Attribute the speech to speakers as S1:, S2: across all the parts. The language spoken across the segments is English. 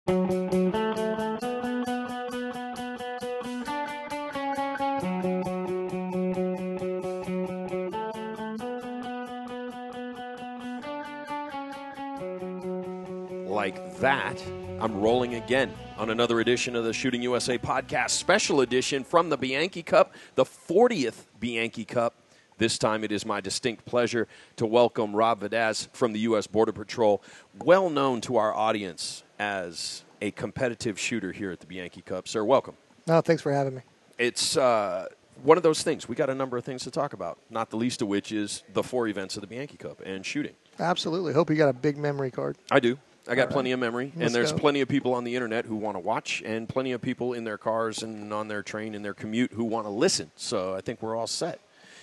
S1: Like that, I'm rolling again on another edition of the Shooting USA podcast, special edition from the Bianchi Cup, the 40th Bianchi Cup. This time it is my distinct pleasure to welcome Rob Vadaz from the U.S. Border Patrol, well known to our audience as a competitive shooter here at the Bianchi Cup. Sir, welcome.
S2: No, thanks for having me.
S1: It's one of those things. We got a number of things to talk about, not the least of which is the 4 events of the Bianchi Cup and shooting.
S2: Absolutely. Hope you got a big memory card.
S1: I do. I got plenty of memory, and there's
S2: go.
S1: plenty of people on the internet who want to watch, and plenty of people in their cars and on their train and their commute who want to listen. So I think we're all set.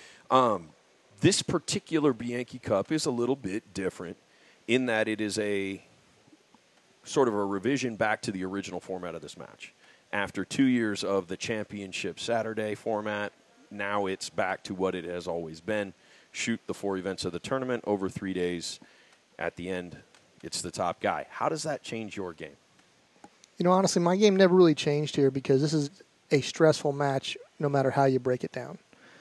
S1: This particular Bianchi Cup is a little bit different in that it is a sort of a revision back to the original format of this match. After 2 years of the championship Saturday format, now it's back to what it has always been. Shoot the 4 events of the tournament over 3 days. At the end, it's the top guy. How does that change your game?
S2: You know, honestly, my game never really changed here because this is a stressful match no matter how you break it down.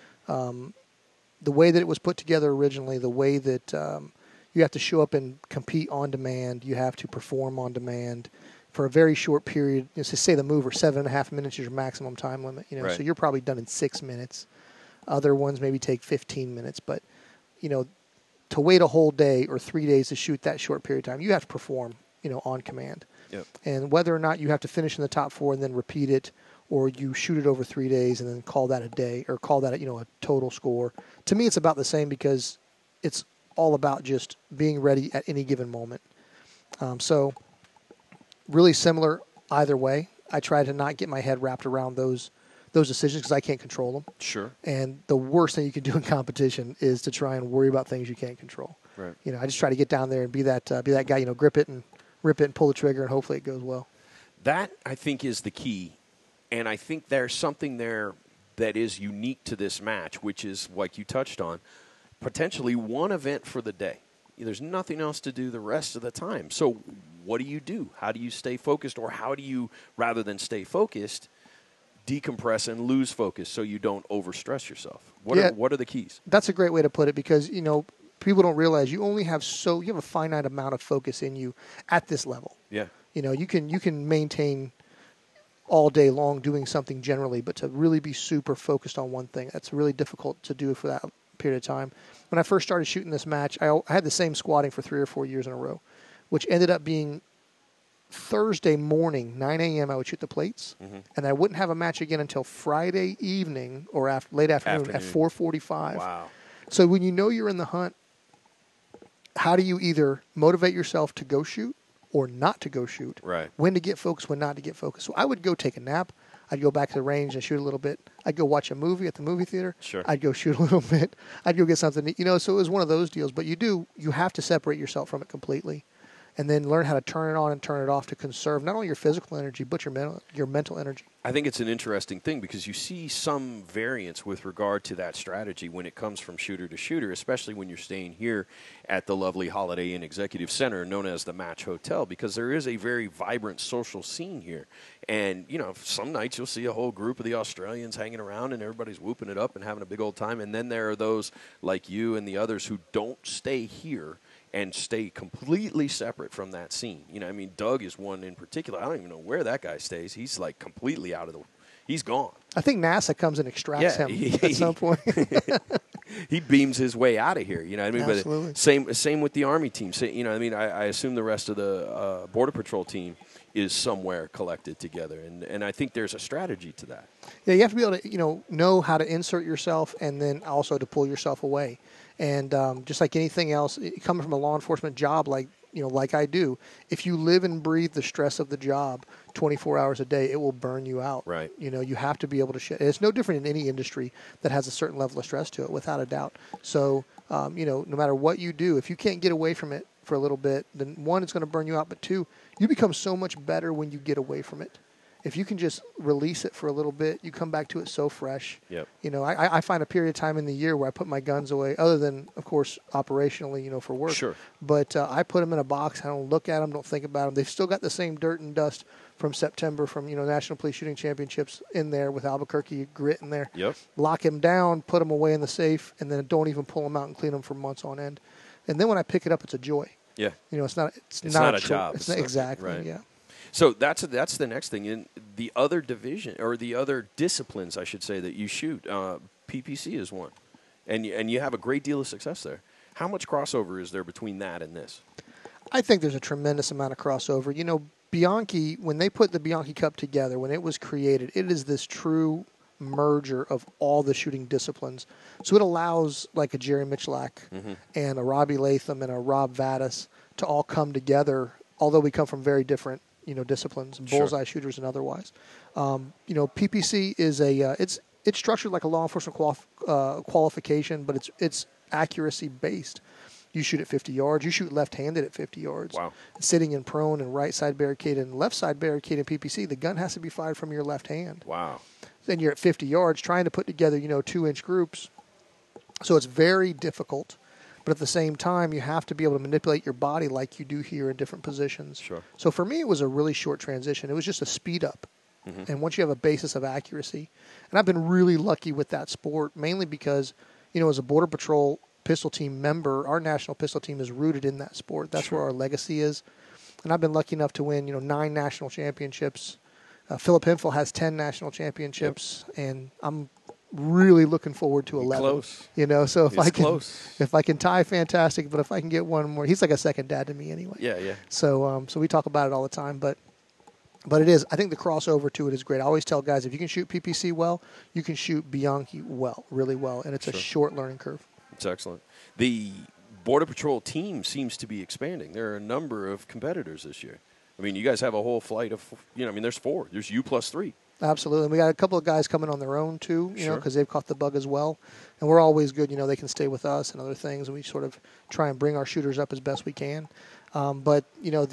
S2: The way that it was put together originally, the way that you have to show up and compete on demand, you have to perform on demand for a very short period. You know, so say the mover, 7.5 minutes is your maximum time limit. You know,
S1: right.
S2: So you're probably done in 6 minutes. Other ones maybe take 15 minutes, but you know, to wait a whole day or 3 days to shoot that short period of time, you have to perform, you know, on command.
S1: Yep.
S2: And whether or not you have to finish in the top 4 and then repeat it, or you shoot it over 3 days and then call that a day, or call that a total score. To me, it's about the same because it's all about just being ready at any given moment. So really similar either way. I try to not get my head wrapped around those decisions because I can't control them.
S1: Sure.
S2: And the worst thing you can do in competition is to try and worry about things you can't control.
S1: Right.
S2: You know, I just try to get down there and be that guy. You know, grip it and rip it and pull the trigger, and hopefully it goes well.
S1: That, I think, is the key. And I think there's something there that is unique to this match, which is, like you touched on, potentially one event for the day. There's nothing else to do the rest of the time. So what do? How do you stay focused? Or how do you, rather than stay focused, decompress and lose focus so you don't overstress yourself? What are the keys?
S2: That's a great way to put it because, you know, people don't realize you have a finite amount of focus in you at this level.
S1: Yeah.
S2: You know, you can maintain all day long doing something generally, but to really be super focused on one thing, that's really difficult to do for that period of time. When I first started shooting this match, I had the same squatting for 3 or 4 years in a row, which ended up being Thursday morning, 9 a.m., I would shoot the plates, and I wouldn't have a match again until Friday evening or late afternoon at 4:45.
S1: Wow.
S2: So when you know you're in the hunt, how do you either motivate yourself to go shoot or not to go shoot?
S1: Right.
S2: When to get focused, when not to get focused. So I would go take a nap. I'd go back to the range and shoot a little bit. I'd go watch a movie at the movie theater.
S1: Sure.
S2: I'd go shoot a little bit. I'd go get something to eat. You know, so it was one of those deals. But you have to separate yourself from it completely and then learn how to turn it on and turn it off to conserve not only your physical energy but your mental energy.
S1: I think it's an interesting thing because you see some variance with regard to that strategy when it comes from shooter to shooter, especially when you're staying here at the lovely Holiday Inn Executive Center known as the Match Hotel, because there is a very vibrant social scene here. And, you know, some nights you'll see a whole group of the Australians hanging around and everybody's whooping it up and having a big old time. And then there are those like you and the others who don't stay here and stay completely separate from that scene. You know, I mean, Doug is one in particular. I don't even know where that guy stays. He's like completely out of the – he's gone.
S2: I think NASA comes and extracts him at some point.
S1: He beams his way out of here, you know what I mean?
S2: Absolutely.
S1: But same with the Army team. You know what I mean? I assume the rest of the Border Patrol team is somewhere collected together, and I think there's a strategy to that.
S2: Yeah, you have to be able to, know how to insert yourself and then also to pull yourself away. And just like anything else, coming from a law enforcement job like I do, if you live and breathe the stress of the job 24 hours a day, it will burn you out.
S1: Right.
S2: You know, you have to be able to share. It's no different in any industry that has a certain level of stress to it, without a doubt. So, no matter what you do, if you can't get away from it for a little bit, then one, it's going to burn you out. But two, you become so much better when you get away from it. if you can just release it for a little bit, you come back to it so fresh.
S1: Yep.
S2: You know, I find a period of time in the year where I put my guns away, other than, of course, operationally, you know, for work.
S1: Sure.
S2: But I put them in a box. I don't look at them, don't think about them. They've still got the same dirt and dust from September, from, you know, National Police Shooting Championships in there with Albuquerque grit in there.
S1: Yep.
S2: Lock them down, put them away in the safe, and then don't even pull them out and clean them for months on end. And then when I pick it up, it's a joy.
S1: Yeah.
S2: You know, it's not
S1: not a job.
S2: It's not, exactly.
S1: Right.
S2: Yeah.
S1: So that's the next thing. In the other division, or the other disciplines, I should say, that you shoot, PPC is one, and you have a great deal of success there. How much crossover is there between that and this?
S2: I think there's a tremendous amount of crossover. You know, Bianchi, when they put the Bianchi Cup together, when it was created, it is this true merger of all the shooting disciplines. So it allows like a Jerry Michalak and a Robbie Latham and a Rob Vadas to all come together, although we come from very different, you know, disciplines,
S1: Sure.
S2: bullseye shooters and otherwise. You know, PPC is it's structured like a law enforcement qualification, but it's accuracy based. You shoot at 50 yards. You shoot left-handed at 50 yards.
S1: Wow.
S2: Sitting in prone and right side barricade and left side barricade in PPC, the gun has to be fired from your left hand.
S1: Wow.
S2: Then you're at 50 yards trying to put together, you know, 2-inch groups. So it's very difficult. But at the same time, you have to be able to manipulate your body like you do here in different positions.
S1: Sure.
S2: So for me, it was a really short transition. It was just a speed up. And once you have a basis of accuracy, and I've been really lucky with that sport, mainly because, you know, as a Border Patrol pistol team member, our national pistol team is rooted in that sport. That's
S1: Sure.
S2: where our legacy is. And I've been lucky enough to win, you know, 9 national championships. Philip Hinfel has 10 national championships, and I'm really looking forward to 11.
S1: Close.
S2: You know, so if
S1: It's
S2: I can tie, fantastic. But if I can get one more, he's like a second dad to me anyway.
S1: Yeah, yeah.
S2: So we talk about it all the time, but it is. I think the crossover to it is great. I always tell guys, if you can shoot PPC well, you can shoot Bianchi well, really well, and it's a
S1: Sure.
S2: short learning curve.
S1: It's excellent. The Border Patrol team seems to be expanding. There are a number of competitors this year. I mean, you guys have a whole flight of, you know, I mean, there's 4. There's you plus 3.
S2: Absolutely. And we got a couple of guys coming on their own, too, you know,
S1: Sure.
S2: because they've caught the bug as well. And we're always good. You know, they can stay with us and other things, and we sort of try and bring our shooters up as best we can. But, you know,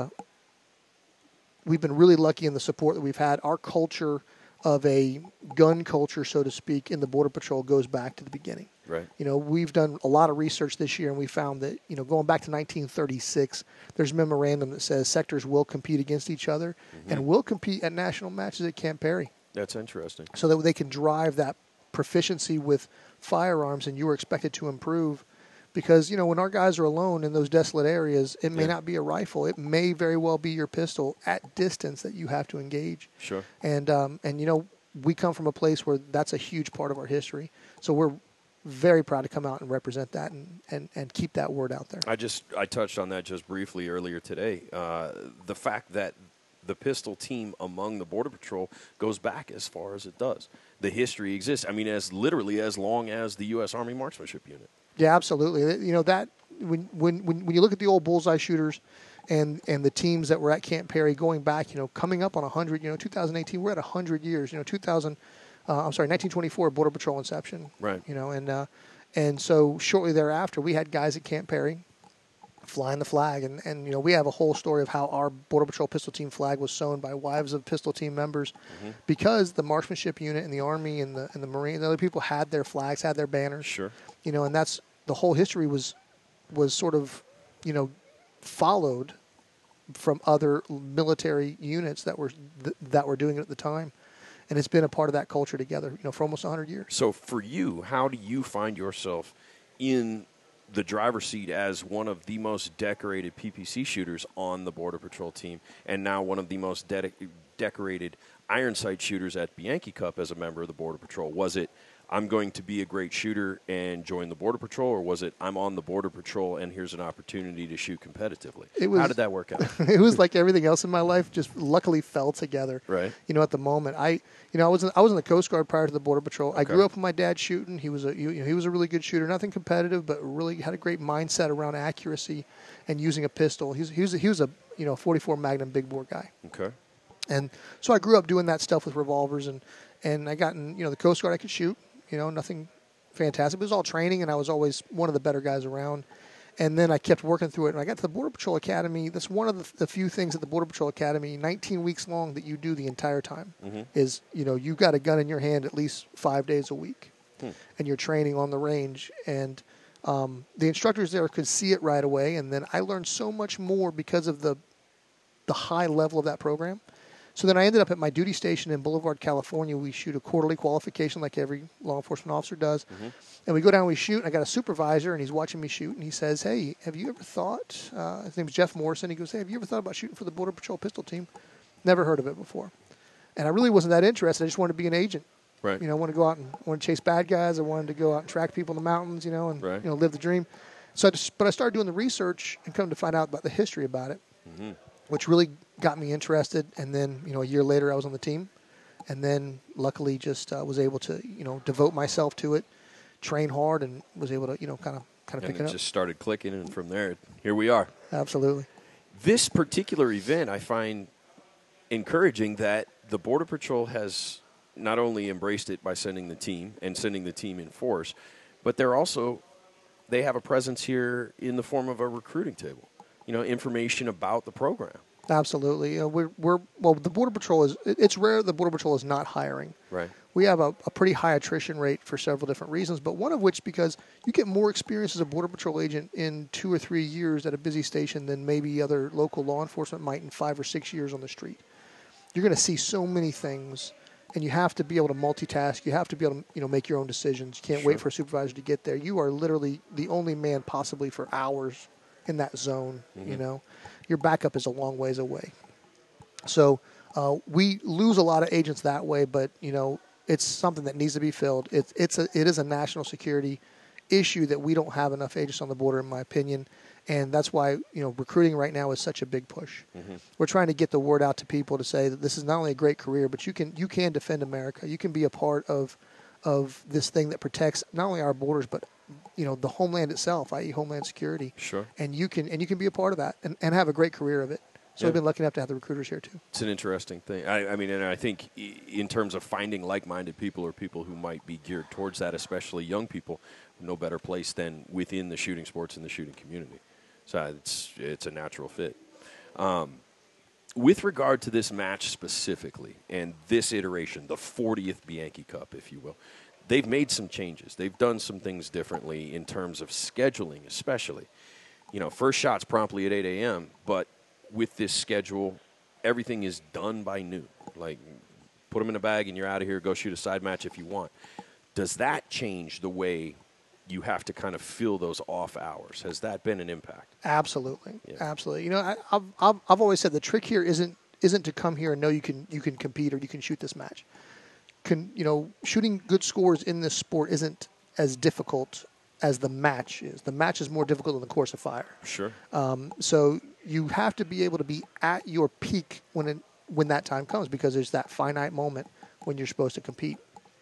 S2: we've been really lucky in the support that we've had. Our culture of a gun culture, so to speak, in the Border Patrol goes back to the beginning.
S1: Right.
S2: You know, we've done a lot of research this year, and we found that, you know, going back to 1936, there's a memorandum that says sectors will compete against each other and will compete at national matches at Camp Perry
S1: That's interesting.
S2: so that they can drive that proficiency with firearms, and you are expected to improve. Because, you know, when our guys are alone in those desolate areas, it may
S1: Yeah.
S2: not be a rifle. It may very well be your pistol at distance that you have to engage.
S1: Sure.
S2: And you know, we come from a place where that's a huge part of our history. So we're very proud to come out and represent that and keep that word out there.
S1: I touched on that just briefly earlier today. The fact that the pistol team among the Border Patrol goes back as far as it does. The history exists. I mean, as literally as long as the U.S. Army Marksmanship Unit.
S2: Yeah, absolutely. You know, that when you look at the old bullseye shooters and the teams that were at Camp Perry going back, you know, coming up on 100, you know, 2018, we're at 100 years. You know, 1924, Border Patrol inception.
S1: Right.
S2: You know, and so shortly thereafter, we had guys at Camp Perry flying the flag, and you know, we have a whole story of how our Border Patrol pistol team flag was sewn by wives of pistol team members, because the marksmanship unit and the Army and the Marines and other people had their flags, had their banners.
S1: Sure.
S2: You know, and that's the whole history was sort of, you know, followed from other military units that were doing it at the time. And it's been a part of that culture together, you know, for almost 100 years.
S1: So for you, how do you find yourself in the driver's seat as one of the most decorated PPC shooters on the Border Patrol team, and now one of the most decorated iron sight shooters at Bianchi Cup as a member of the Border Patrol? Was it, I'm going to be a great shooter and join the Border Patrol, or was it, I'm on the Border Patrol and here's an opportunity to shoot competitively? How did that work out?
S2: It was like everything else in my life, just luckily fell together.
S1: Right.
S2: You know, at the moment, I was in the Coast Guard prior to the Border Patrol. I grew up with my dad shooting. He was a really good shooter, nothing competitive, but really had a great mindset around accuracy and using a pistol. He was a 44 Magnum big bore guy.
S1: Okay.
S2: And so I grew up doing that stuff with revolvers, and I got in, the Coast Guard. I could shoot, nothing fantastic. It was all training, and I was always one of the better guys around. And then I kept working through it. And I got to the Border Patrol Academy. That's one of the few things at the Border Patrol Academy, 19 weeks long, that you do the entire time. Is, you've got a gun in your hand at least 5 days a week. And you're training on the range. And the instructors there could see it right away. And then I learned so much more because of the high level of that program. So then I ended up at my duty station in Boulevard, California. We shoot a quarterly qualification like every law enforcement officer does. And we go down and we shoot, and I got a supervisor, and he's watching me shoot, and he says, hey, have you ever thought, his name's Jeff Morrison, he goes, hey, have you ever thought about shooting for the Border Patrol pistol team? Never heard of it before. And I really wasn't that interested. I just wanted to be an agent.
S1: Right.
S2: I wanted to go out and want to chase bad guys. I wanted to go out and track people in the mountains, and live the dream. So but I started doing the research and come to find out about the history about it, which really got me interested. And then, a year later, I was on the team. And then, luckily, just was able to, devote myself to it, train hard, and was able to, kind of pick it up.
S1: And it just started clicking, and from there, here we are.
S2: Absolutely.
S1: This particular event, I find encouraging that the Border Patrol has not only embraced it by sending the team in force, but they have a presence here in the form of a recruiting table, information about the program.
S2: Absolutely. The Border Patrol it's rare the Border Patrol is not hiring.
S1: Right.
S2: We have a pretty high attrition rate for several different reasons, but one of which because you get more experience as a Border Patrol agent in 2 or 3 years at a busy station than maybe other local law enforcement might in 5 or 6 years on the street. You're going to see so many things, and you have to be able to multitask. You have to be able to make your own decisions. You can't wait for a supervisor to get there. You are literally the only man possibly for hours in that zone, Your backup is a long ways away. So we lose a lot of agents that way, but, it's something that needs to be filled. It is a national security issue that we don't have enough agents on the border, in my opinion, and that's why recruiting right now is such a big push. We're trying to get the word out to people to say that this is not only a great career, but you can defend America. You can be a part of this thing that protects not only our borders, but the homeland itself, i.e. Homeland Security.
S1: Sure.
S2: And you can be a part of that and have a great career of it. So we've been lucky enough to have the recruiters here too.
S1: It's an interesting thing. I mean, and I think in terms of finding like-minded people or people who might be geared towards that, especially young people, no better place than within the shooting sports and the shooting community. So it's a natural fit. With regard to this match specifically and this iteration, the 40th Bianchi Cup, if you will, they've made some changes. They've done some things differently in terms of scheduling, especially. First shot's promptly at 8 a.m., but with this schedule, everything is done by noon. Like, put them in a bag and you're out of here. Go shoot a side match if you want. Does that change the way you have to kind of fill those off hours? Has that been an impact?
S2: Absolutely,
S1: Yeah.
S2: absolutely. I've always said the trick here isn't to come here and know you can compete or you can shoot this match. Shooting good scores in this sport isn't as difficult as the match is. The match is more difficult than the course of fire.
S1: Sure.
S2: So you have to be able to be at your peak when that time comes, because there's that finite moment when you're supposed to compete.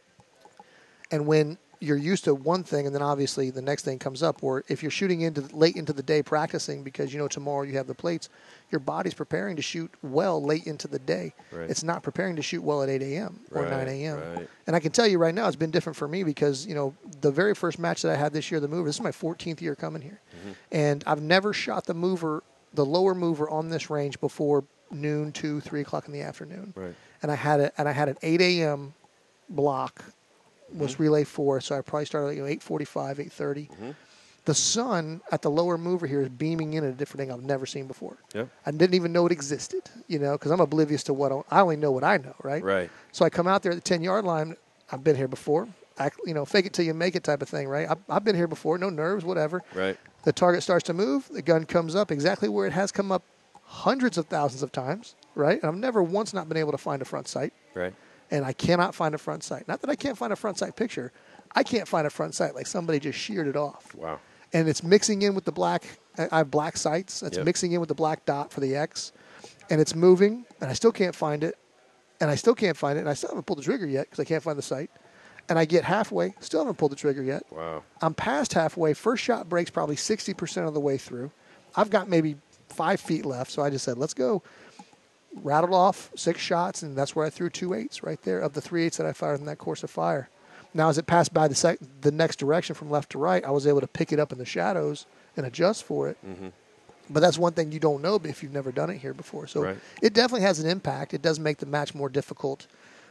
S2: And when you're used to one thing and then obviously the next thing comes up, or if you're shooting late into the day practicing because tomorrow you have the plates, your body's preparing to shoot well late into the day.
S1: Right.
S2: It's not preparing to shoot well at 8 a.m. or 9 a.m.
S1: Right.
S2: And I can tell you right now it's been different for me because, the very first match that I had this year, the mover, this is my 14th year coming here. And I've never shot the lower mover on this range before noon, 2, 3 o'clock in the afternoon.
S1: Right.
S2: And I had an 8 a.m. block was relay 4, so I probably started at 8:45, 8:30. The sun at the lower mover here is beaming in at a different thing I've never seen before.
S1: Yeah.
S2: I didn't even know it existed, because I'm oblivious to I only know what I know, right?
S1: Right.
S2: So I come out there at the 10-yard line. I've been here before. Fake it till you make it type of thing, right? I've been here before. No nerves, whatever.
S1: Right.
S2: The target starts to move. The gun comes up exactly where it has come up hundreds of thousands of times, right? And I've never once not been able to find a front sight.
S1: Right.
S2: And I cannot find a front sight. Not that I can't find a front sight picture. I can't find a front sight like somebody just sheared it off.
S1: Wow.
S2: And it's mixing in with the black. I have black sights. It's
S1: Yep.
S2: mixing in with the black dot for the X. And it's moving, and I still can't find it. And I still haven't pulled the trigger yet because I can't find the sight. And I get halfway, still haven't pulled the trigger yet.
S1: Wow.
S2: I'm past halfway. First shot breaks probably 60% of the way through. I've got maybe 5 feet left, so I just said, let's go. Rattled off 6 shots, and that's where I threw 2 8s right there of the 3 8s that I fired in that course of fire. Now, as it passed by the next direction from left to right, I was able to pick it up in the shadows and adjust for it.
S1: Mm-hmm.
S2: But that's one thing you don't know if you've never done it here before. So
S1: Right.
S2: it definitely has an impact. It does make the match more difficult.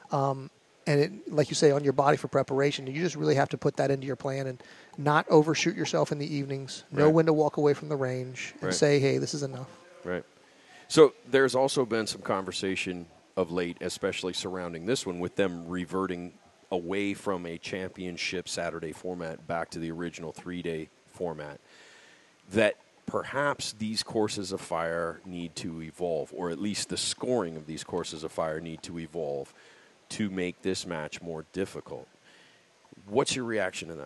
S2: And it, like you say, on your body for preparation, you just really have to put that into your plan and not overshoot yourself in the evenings. Know
S1: Right.
S2: when to walk away from the range and
S1: Right.
S2: say, hey, this is enough.
S1: Right. So there's also been some conversation of late, especially surrounding this one, with them reverting away from a championship Saturday format back to the original 3-day format, that perhaps these courses of fire need to evolve, or at least the scoring of these courses of fire need to evolve to make this match more difficult. What's your reaction to that?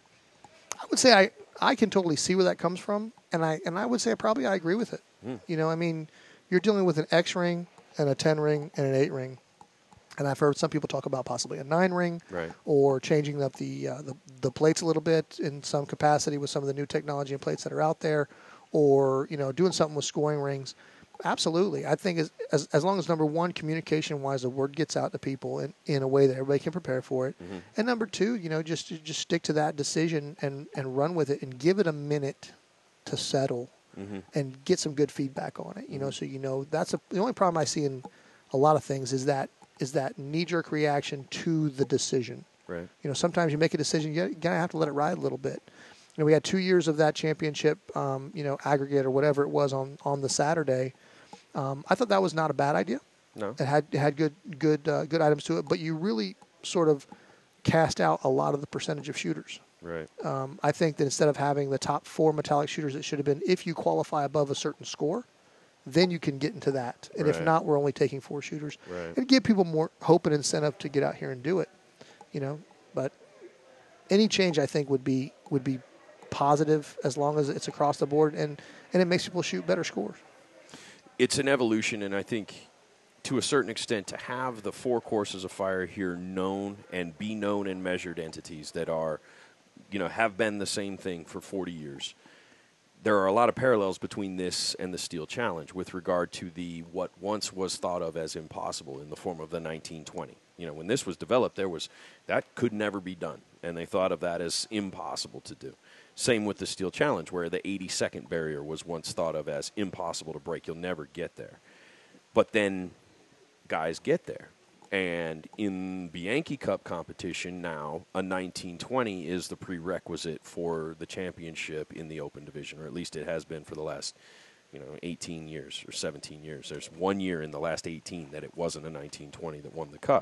S2: I would say I can totally see where that comes from, and I would say I agree with it. You know, I mean, you're dealing with an X ring and a 10 ring and an 8 ring, and I've heard some people talk about possibly a 9 ring,
S1: Right.
S2: or changing up the plates a little bit in some capacity with some of the new technology and plates that are out there, or doing something with scoring rings. Absolutely, I think as long as, number one, communication wise, the word gets out to people in a way that everybody can prepare for it, and number two, just stick to that decision and run with it and give it a minute to settle and get some good feedback on it. So that's the only problem I see in a lot of things is that knee-jerk reaction to the decision.
S1: Right.
S2: Sometimes you make a decision, you gotta have to let it ride a little bit. We had 2 years of that championship, aggregate or whatever it was on the Saturday. I thought that was not a bad idea.
S1: No.
S2: It had good items to it, but you really sort of cast out a lot of the percentage of shooters.
S1: Right.
S2: I think that instead of having the top 4 metallic shooters, it should have been if you qualify above a certain score, then you can get into that. And if
S1: Right.
S2: not, we're only taking 4 shooters.
S1: Right.
S2: And give people more hope and incentive to get out here and do it. But any change I think would be positive as long as it's across the board and it makes people shoot better scores.
S1: It's an evolution, and I think to a certain extent to have the 4 courses of fire here known and be known and measured entities that are, have been the same thing for 40 years. There are a lot of parallels between this and the Steel Challenge with regard to what once was thought of as impossible in the form of the 1920. When this was developed, that could never be done, and they thought of that as impossible to do. Same with the Steel Challenge, where the 80-second barrier was once thought of as impossible to break. You'll never get there. But then guys get there. And in Bianchi Cup competition now, a 1920 is the prerequisite for the championship in the open division, or at least it has been for the last 18 years or 17 years. There's 1 year in the last 18 that it wasn't a 1920 that won the cup.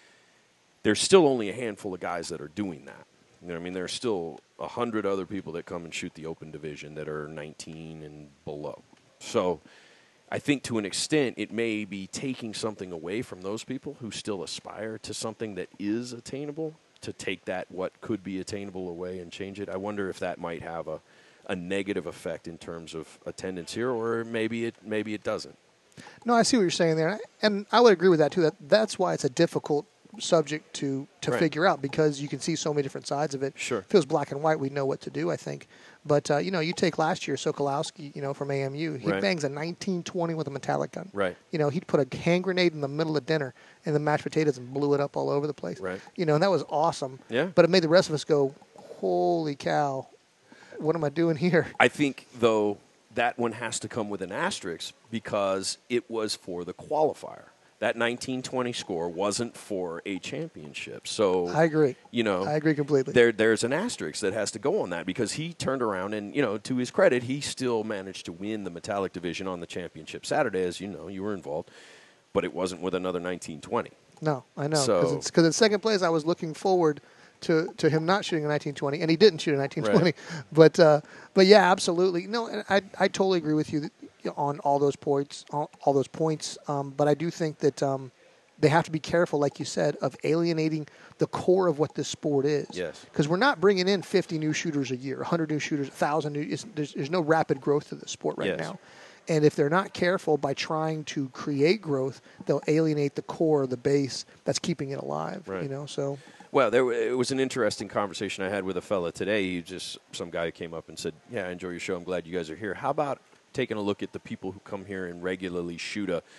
S1: There's still only a handful of guys that are doing that. There's still 100 other people that come and shoot the open division that are 19 and below. So I think to an extent it may be taking something away from those people who still aspire to something that is attainable, to take that what could be attainable away and change it. I wonder if that might have a negative effect in terms of attendance here, or maybe it doesn't.
S2: No, I see what you're saying there, and I would agree with that too. That's why it's a difficult subject to
S1: Right.
S2: figure out, because you can see so many different sides of it.
S1: Sure.
S2: If it was black and white, we'd know what to do, I think. But you take last year Sokolowski, from AMU, he
S1: Right.
S2: bangs a 1920 with a metallic gun.
S1: Right.
S2: He'd put a hand grenade in the middle of dinner and the mashed potatoes and blew it up all over the place.
S1: Right.
S2: And that was awesome.
S1: Yeah.
S2: But it made the rest of us go, holy cow, what am I doing here?
S1: I think, though, that one has to come with an asterisk because it was for the qualifier. That 1920 score wasn't for a championship. So
S2: I agree.
S1: I
S2: agree completely.
S1: There's an asterisk that has to go on that because he turned around and, to his credit, he still managed to win the metallic division on the championship Saturday, as you were involved, but it wasn't with another 1920.
S2: No, I know.
S1: So-
S2: Because in second place, I was looking forward to him not shooting a 1920, and he didn't shoot a 1920.
S1: Right.
S2: But yeah, absolutely. No, and I totally agree with you on all those points. All those points. But I do think that they have to be careful, like you said, of alienating the core of what this sport is.
S1: Yes.
S2: Because we're not bringing in 50 new shooters a year, 100 new shooters, 1,000 new. There's no rapid growth to the sport right
S1: Yes.
S2: now. And if they're not careful by trying to create growth, they'll alienate the core, the base that's keeping it alive.
S1: Right.
S2: So.
S1: Well, it was an interesting conversation I had with a fella today. Some guy came up and said, "Yeah, I enjoy your show. I'm glad you guys are here. How about taking a look at the people who come here and regularly shoot a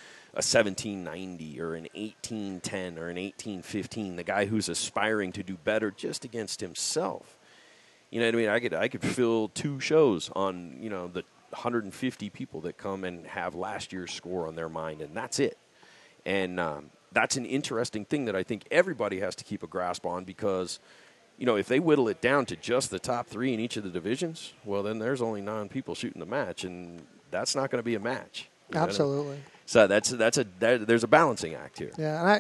S1: 1790 or an 1810 or an 1815, the guy who's aspiring to do better just against himself?" You know what I mean? I could fill 2 shows on, you know, the 150 people that come and have last year's score on their mind, and that's it. And that's an interesting thing that I think everybody has to keep a grasp on, because, you know, if they whittle it down to just the top 3 in each of the divisions, well, then there's only 9 people shooting the match, and that's not going to be a match. You know what I mean?
S2: Absolutely.
S1: So there's a balancing act here.
S2: Yeah,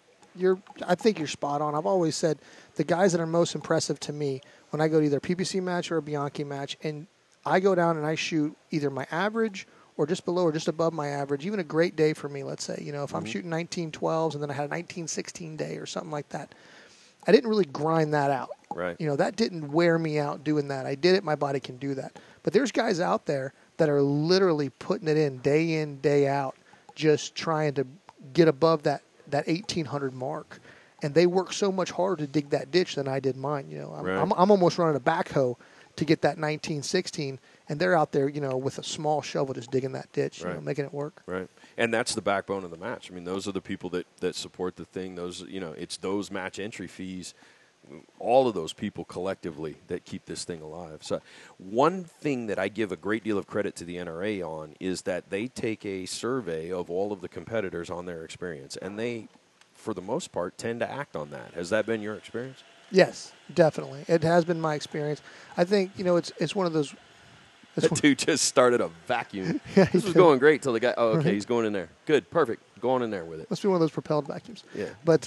S2: I think you're spot on. I've always said the guys that are most impressive to me when I go to either a PPC match or a Bianchi match, and I go down and I shoot either my average or just below or just above my average, even a great day for me, let's say. You know, if I'm shooting 1912s and then I had a 1916 day or something like that, I didn't really grind that out.
S1: Right.
S2: You know, that didn't wear me out doing that. I did it. My body can do that. But there's guys out there that are literally putting it in, day out, just trying to get above that 1800 mark. And they work so much harder to dig that ditch than I did mine. You know, I'm almost running a backhoe to get that 1916, and they're out there, you know, with a small shovel just digging that ditch, you know, making it work.
S1: Right. And that's the backbone of the match. I mean, those are the people that support the thing. Those, you know, it's those match entry fees, all of those people collectively that keep this thing alive. So one thing that I give a great deal of credit to the NRA on is that they take a survey of all of the competitors on their experience, and they, for the most part, tend to act on that. Has that been your experience?
S2: Yes, definitely. It has been my experience. I think, you know, it's one of those.
S1: That dude just started a vacuum. This was going great till the guy, he's going in there. Good, perfect. Go on in there with it.
S2: Must be one of those propelled vacuums.
S1: Yeah.
S2: But,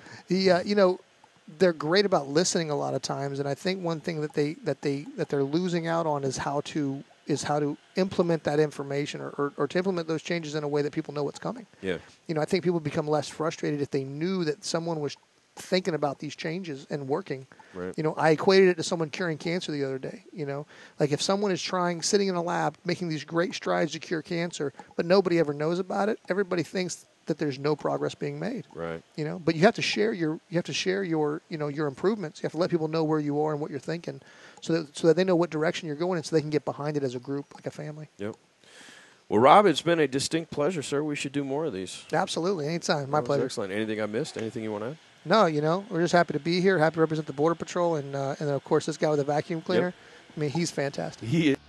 S2: you know, they're great about listening a lot of times, and I think one thing that they're losing out on is how to implement that information or to implement those changes in a way that people know what's coming.
S1: Yeah.
S2: You know, I think people become less frustrated if they knew that someone was thinking about these changes and working.
S1: Right.
S2: You know, I equated it to someone curing cancer the other day. You know, like if someone is sitting in a lab, making these great strides to cure cancer, but nobody ever knows about it, everybody thinks that there's no progress being made.
S1: Right.
S2: You know, but you have to share your you know, your improvements. You have to let people know where you are and what you're thinking, so that they know what direction you're going in, so they can get behind it as a group, like a family.
S1: Yep. Well, Rob, it's been a distinct pleasure, sir. We should do more of these.
S2: Absolutely, anytime. My pleasure.
S1: Excellent. Anything I missed? Anything you want to add?
S2: No, you know, we're just happy to be here, happy to represent the Border Patrol, and then, of course, this guy with the vacuum cleaner.
S1: Yep.
S2: I mean, he's fantastic.
S1: He is.